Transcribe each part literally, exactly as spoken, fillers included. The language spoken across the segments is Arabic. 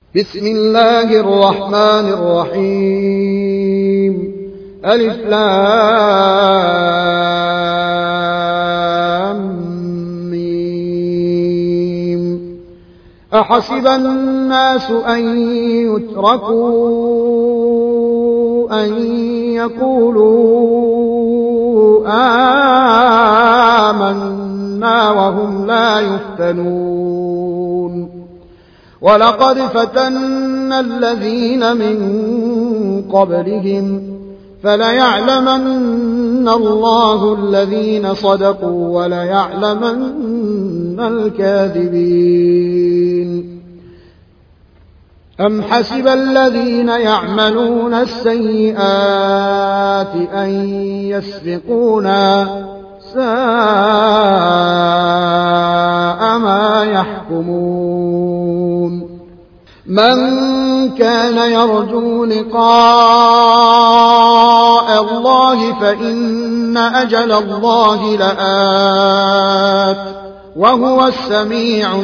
بسم الله الرحمن الرحيم. ألف لام ميم. أحسب الناس أن يتركوا أن يقولوا آمنا وهم لا يفتنون. ولقد فتنا الذين من قبلهم فليعلمن الله الذين صدقوا وليعلمن الكاذبين. أم حسب الذين يعملون السيئات أن يسبقونا ساء ما يحكمون. من كان يرجو لقاء الله فإن أجل الله لآت وهو السميع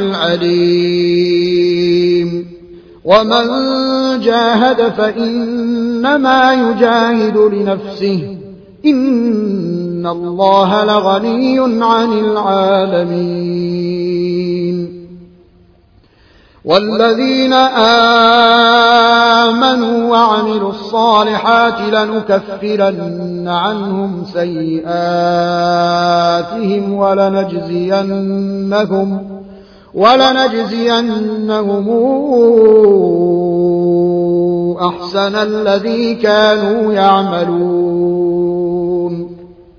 العليم. ومن جاهد فإنما يجاهد لنفسه إن الله لغني عن العالمين. والذين آمنوا وعملوا الصالحات لنكفرن عنهم سيئاتهم ولنجزينهم ولنجزينهم أحسن الذي كانوا يعملون.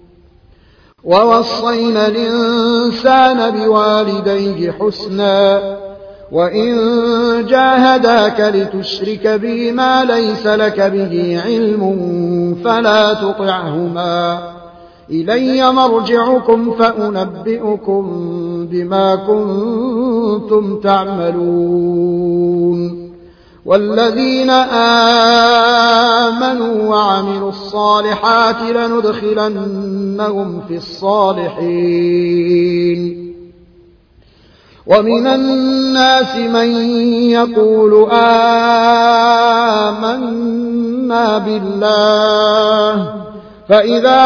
ووصينا الإنسان بوالديه حسنا وإن جاهداك لتشرك بي ما ليس لك به علم فلا تطعهما إلي مرجعكم فأنبئكم بما كنتم تعملون. والذين آمنوا وعملوا الصالحات لندخلنهم في الصالحين. ومن الناس من يقول آمنا بالله فإذا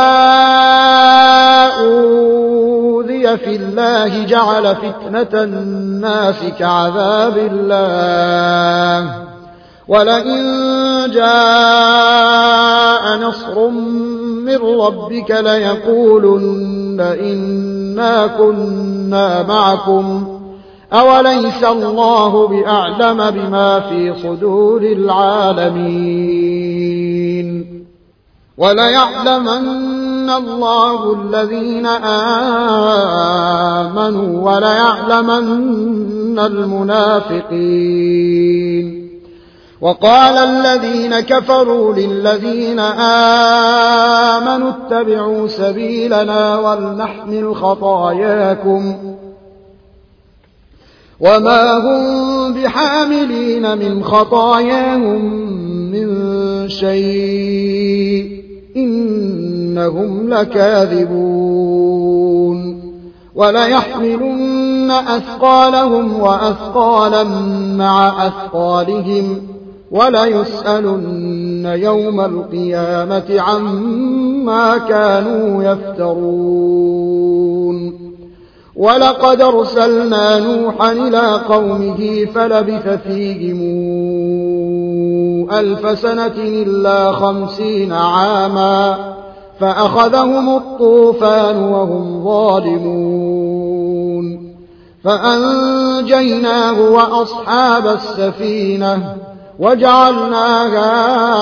أوذي في الله جعل فتنة الناس كعذاب الله ولئن جاء نصر من ربك ليقولن إنا كنا معكم أوليس الله بأعلم بما في صدور العالمين. وليعلمن الله الذين آمنوا وليعلمن المنافقين. وقال الذين كفروا للذين آمنوا اتبعوا سبيلنا ولنحمل خطاياكم وما هم بحاملين من خطاياهم من شيء إنهم لكاذبون. وليحملن أثقالهم وأثقالا مع أثقالهم وليسألن يوم القيامة عما كانوا يفترون. ولقد أرسلنا نوحا إلى قومه فلبث فيهم ألف سنة إلا خمسين عاما فأخذهم الطوفان وهم ظالمون فأنجيناه وأصحاب السفينة وجعلناها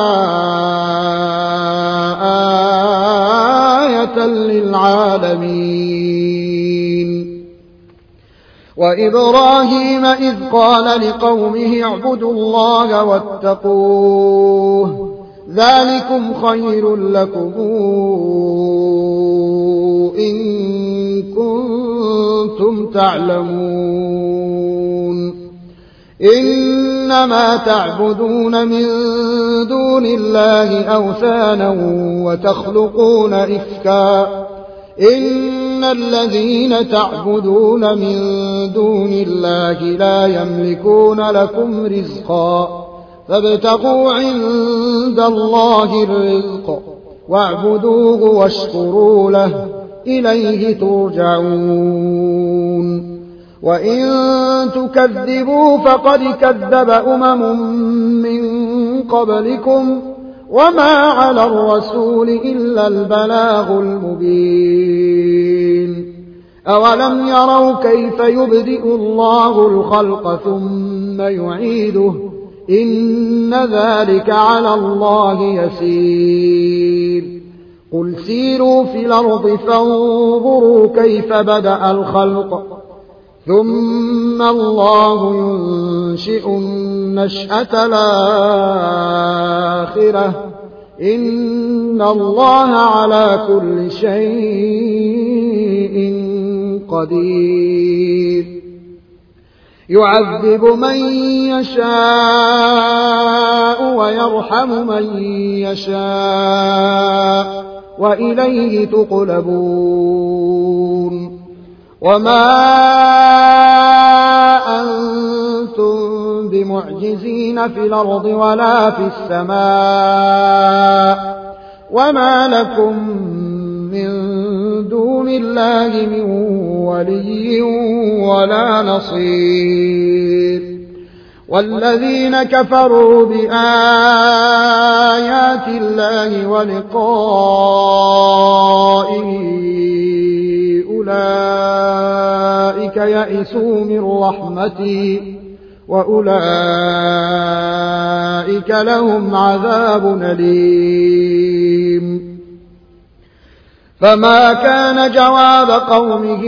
آية للعالمين. وإبراهيم إذ قال لقومه اعبدوا الله واتقوه ذلكم خير لكم إن كنتم تعلمون. إنما تعبدون من دون الله أوثانا وتخلقون إفكا إن الذين تعبدون من دون الله لا يملكون لكم رزقا فابتغوا عند الله الرزق واعبدوه واشكروا له إليه ترجعون وإن تكذبوا فقد كذب أمم من قبلكم وما على الرسول إلا البلاغ المبين أولم يروا كيف يبدئ الله الخلق ثم يعيده إن ذلك على الله يسير قل سيروا في الأرض فانظروا كيف بدأ الخلق ثم الله ينشئ النشأة الآخرة إن الله على كل شيء قدير يعذب من يشاء ويرحم من يشاء وإليه تقلبون وما أنتم بمعجزين في الأرض ولا في السماء وما لكم من دون الله من ولي ولا نصير والذين كفروا بآيات الله ولقائه أولئك يئسوا من رحمتي وأولئك لهم عذاب أليم فما كان جواب قومه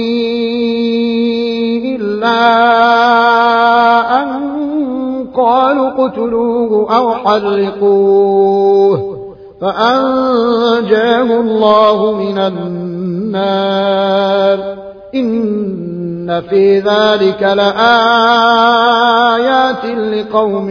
إلا أن قالوا اقتلوه أو حرقوه فأنجاه الله من النار إن في ذلك لآيات لقوم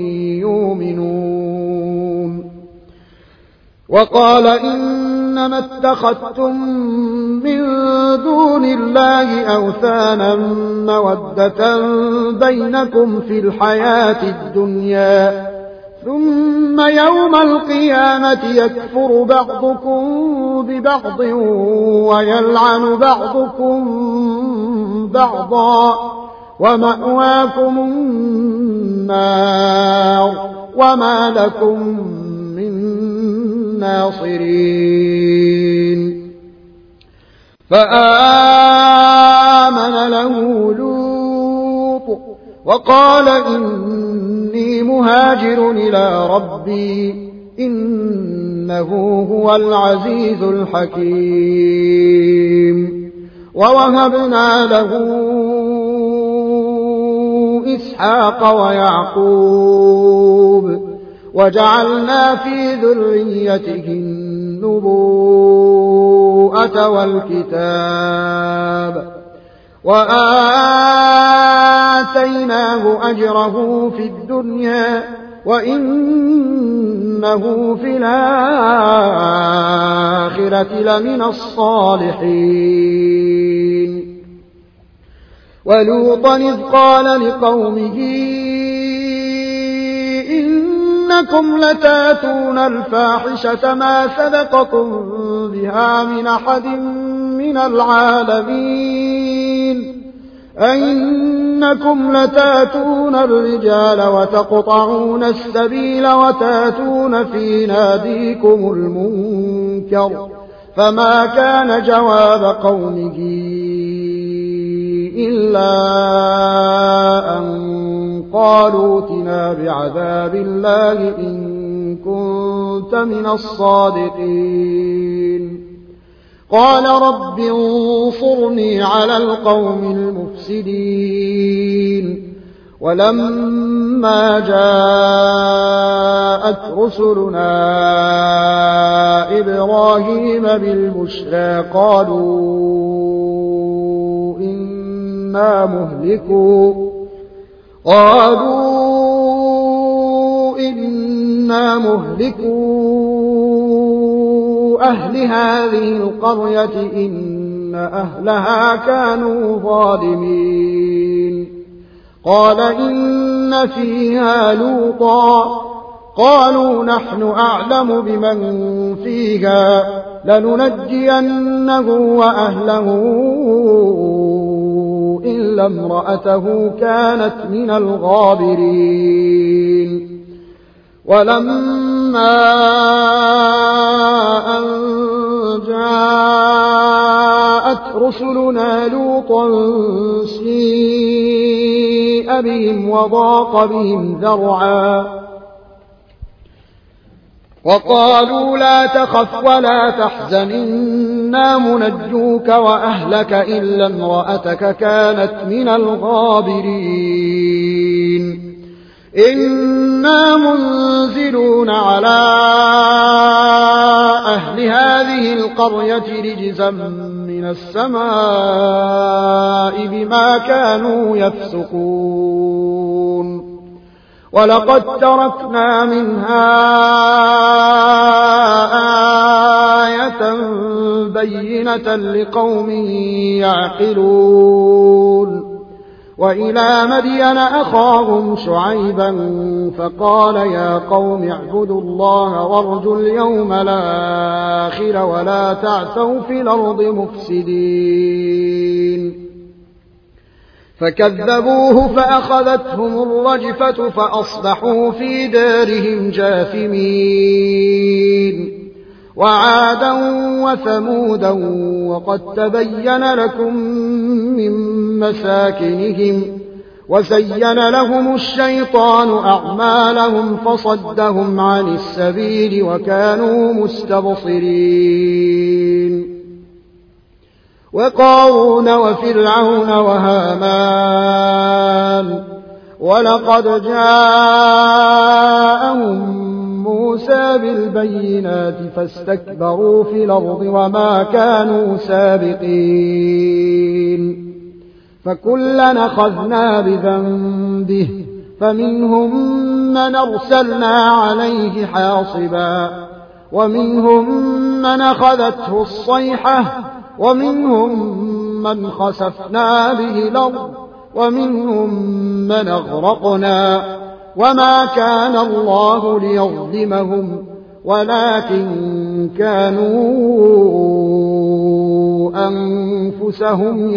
يؤمنون وقال إنما اتخذتم من دون الله أوثانا مودة بينكم في الحياة الدنيا ثم يوم القيامة يكفر بعضكم ببعض ويلعن بعضكم بعضا ومأواكم النار وما لكم من ناصرين فآمن له لوط وقال إني مهاجر إلى ربي إنه هو العزيز الحكيم ووهبنا له إسحاق ويعقوب وجعلنا في ذريته النبوءة والكتاب وآتيناه أجره في الدنيا وإنه في الآخرة لمن الصالحين ولوطا إذ قال لقومه إنكم لتاتون الفاحشة ما سبقكم بها من أحد من العالمين أئنكم لتاتون الرجال وتقطعون السبيل وتاتون في ناديكم المنكر فما كان جواب قومه إلا أن قالوا ائتنا بعذاب الله إن كنت من الصادقين قال رب انصرني على القوم المفسدين ولما جاءت رسلنا إبراهيم بالبشرى قالوا إنا مهلكوا قالوا إنا مهلكوا أهل هذه القرية إن أهلها كانوا ظالمين قال إن فيها لوطا قالوا نحن أعلم بمن فيها لننجينه وأهله إلا امرأته كانت من الغابرين ولما أن جاءت رسلنا لوطا سيء بهم وضاق بهم ذرعا وقالوا لا تخف ولا تحزن إنا منجوك وأهلك إلا امرأتك كانت من الغابرين إنا منزلون على أهل هذه القرية رجزا من السماء بما كانوا يفسقون ولقد تركنا منها آية بينة لقوم يعقلون وإلى مدين أخاهم شعيبا فقال يا قوم اعبدوا الله وارجوا اليوم الآخر ولا تعثوا في الأرض مفسدين فكذبوه فأخذتهم الرجفة فأصبحوا في دارهم جاثمين وعادا وثمودا وقد تبين لكم من مساكنهم وزين لهم الشيطان أعمالهم فصدهم عن السبيل وكانوا مستبصرين وقارون وفرعون وهامان ولقد جاءهم موسى بالبينات فاستكبروا في الأرض وما كانوا سابقين فكلا أخذنا بذنبه فمنهم من أرسلنا عليه حاصبا ومنهم من أخذته الصيحة ومنهم من خسفنا به الأرض ومنهم من أغرقنا وما كان الله ليظلمهم ولكن كانوا أنفسهم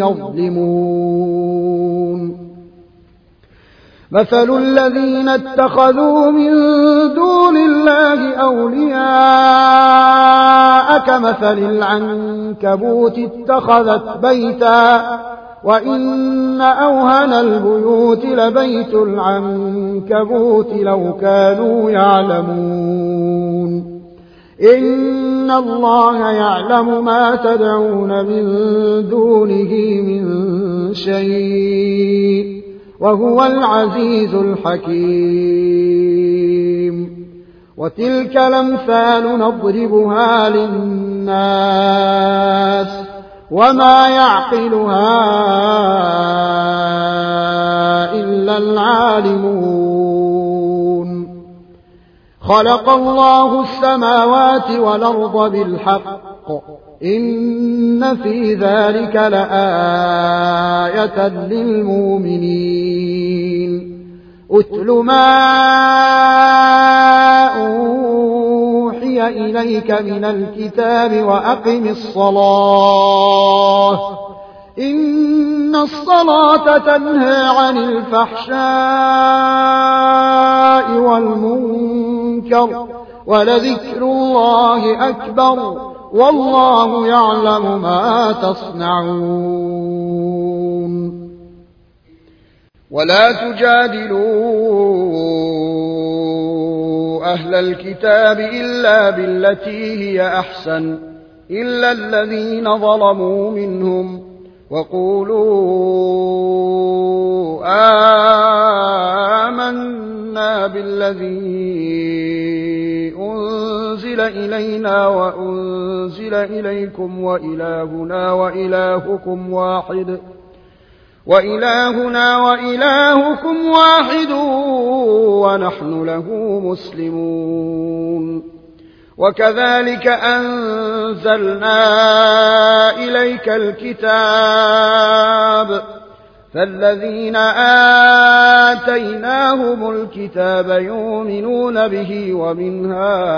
يظلمون مثل الذين اتخذوا من دون الله أولياء كمثل العنكبوت اتخذت بيتا وإن أوهن البيوت لبيت العنكبوت لو كانوا يعلمون إن الله يعلم ما تدعون من دونه من شيء وهو العزيز الحكيم وتلك الأمثال نضربها للناس وما يعقلها إلا العالمون خلق الله السماوات والأرض بالحق إن في ذلك لآية للمؤمنين أتل ما أوحي إليك من الكتاب وأقم الصلاة إن الصلاة تنهى عن الفحشاء والمنكر ولذكر الله أكبر والله يعلم ما تصنعون ولا تجادلوا أهل الكتاب إلا بالتي هي أحسن إلا الذين ظلموا منهم وقولوا آمنا بالذي أنزل إلينا وأنزل إليكم وإلهنا وإلهكم واحد وإلهنا وإلهكم واحد ونحن له مسلمون وكذلك أنزلنا إليك الكتاب فالذين آتيناهم الكتاب يؤمنون به ومن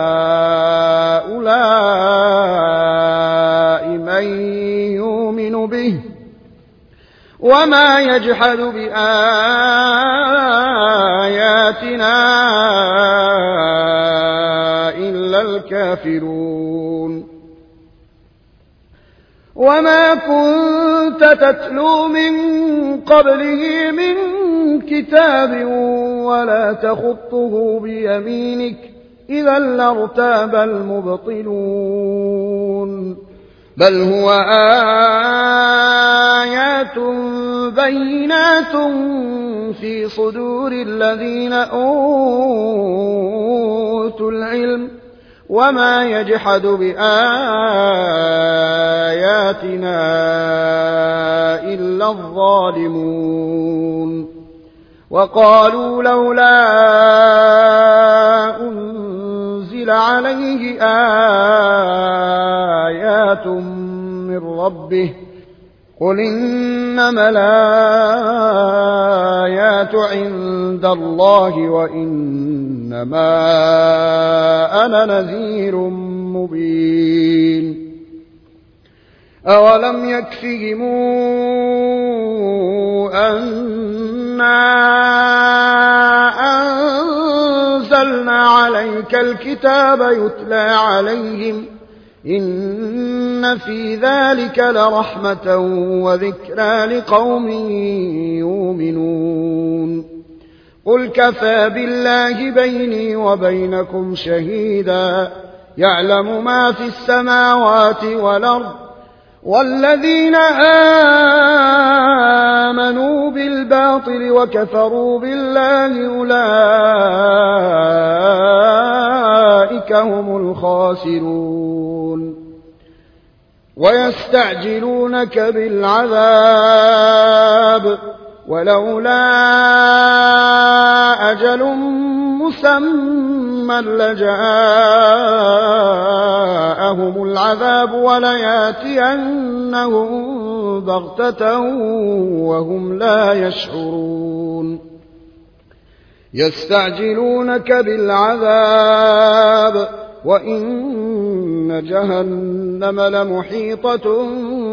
هؤلاء من يؤمن به وما يجحد بآياتنا إلا الكافرون وما كنت تتلو من قبله من كتاب ولا تخطه بيمينك إذا لارتاب المبطلون بل هو آيات بينات في صدور الذين أوتوا العلم وما يجحد بآياتنا إلا الظالمون وقالوا لولا أنزل عليه آيات من ربه قل إنما الآيات عند الله وإنما أنا نذير مبين أولم يكفهم أنا أنزلنا عليك الكتاب يتلى عليهم إن في ذلك لرحمة وذكرى لقوم يؤمنون قل كفى بالله بيني وبينكم شهيدا يعلم ما في السماوات والأرض والذين آمنوا بالباطل وكفروا بالله أولئك هم الخاسرون ويستعجلونك بالعذاب ولولا أجل مسمى لجاءهم العذاب ولياتينهم بغتة وهم لا يشعرون يستعجلونك بالعذاب وإن جهنم لمحيطة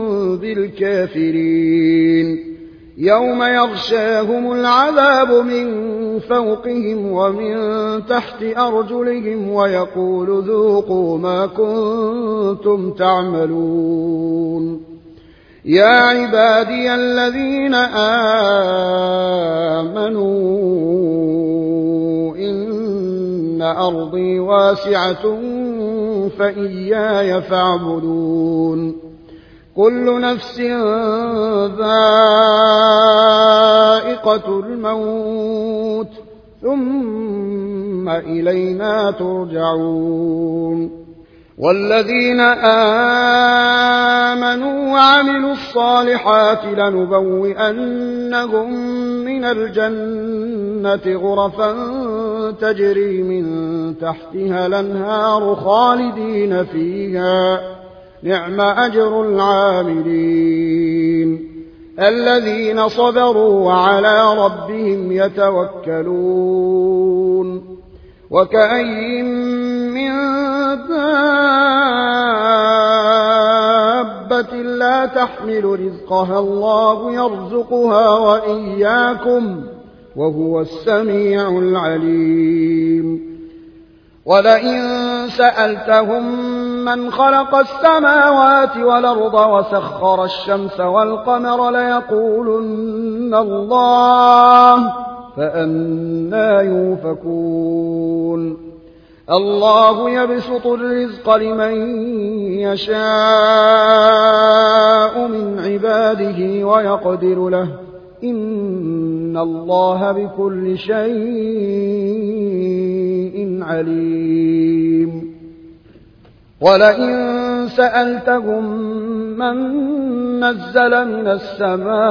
بالكافرين يوم يغشاهم العذاب من فوقهم ومن تحت أرجلهم ويقول ذوقوا ما كنتم تعملون يا عبادي الذين آمنوا إن أرضي واسعة فإياي فاعبدون كل نفس ذائقة الموت ثم إلينا ترجعون والذين آمنوا وعملوا الصالحات لنبوئنهم من الجنة غرفا تجري من تحتها الأنهار خالدين فيها نعم أجر العاملين الذين صبروا وعلى ربهم يتوكلون وكأين من دابة لا تحمل رزقها الله يرزقها وإياكم وهو السميع العليم ولئن سألتهم من خلق السماوات والأرض وسخر الشمس والقمر ليقولن الله فأنى يؤفكون الله يبسط الرزق لمن يشاء من عباده ويقدر له إن الله بكل شيء عليم ولئن سألتهم من نزل من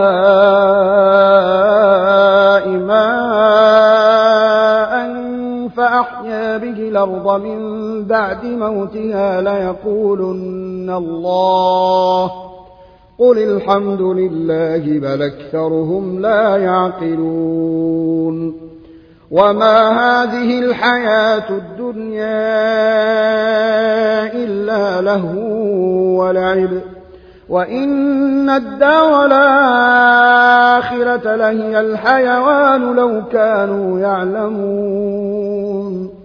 السماء ماء فأحيا به الأرض من بعد موتها ليقولن الله قل الحمد لله بل أكثرهم لا يعقلون وما هذه الحياة الدنيا إلا لهو ولعب وإن الدار الآخرة لهي الحيوان لو كانوا يعلمون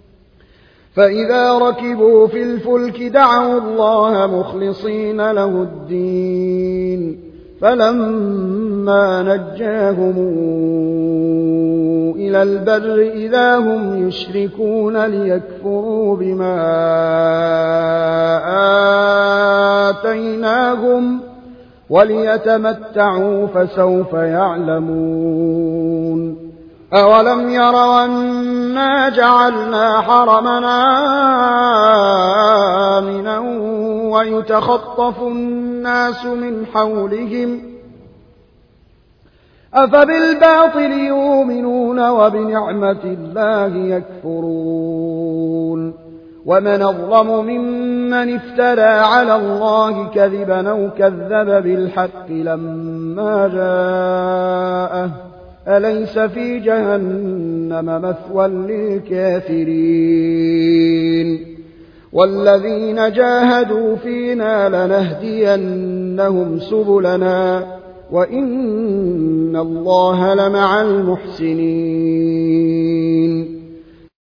فإذا ركبوا في الفلك دعوا الله مخلصين له الدين فلما نجاهم إلى البر إذا هم يشركون ليكفروا بما آتيناهم وليتمتعوا فسوف يعلمون أولم يروا أنا جعلنا حرمنا آمنا ويتخطف الناس من حولهم أفبالباطل يؤمنون وبنعمة الله يكفرون ومن أظلم ممن افترى على الله كذبا أو كذب بالحق لما جاءه أليس في جهنم مثوى للكافرين والذين جاهدوا فينا لنهدينهم سبلنا وإن الله لمع المحسنين